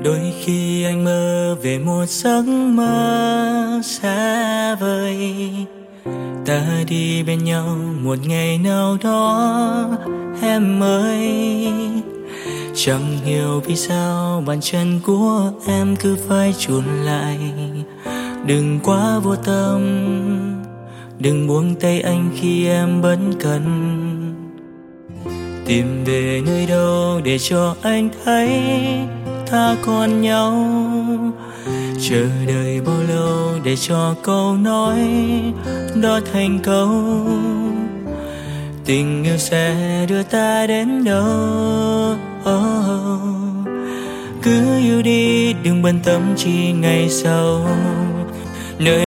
Đôi khi anh mơ về một giấc mơ xa vời, ta đi bên nhau một ngày nào đó em ơi. Chẳng hiểu vì sao bàn chân của em cứ phải chùn lại. Đừng quá vô tâm, đừng buông tay anh khi em bất cần. Tìm về nơi đâu để cho anh thấy ta còn nhau. Chờ đợi bao lâu để cho câu nói đó thành câu. Tình yêu sẽ đưa ta đến đâu. Cứ yêu đi đừng bận tâm chi ngày sau. Nơi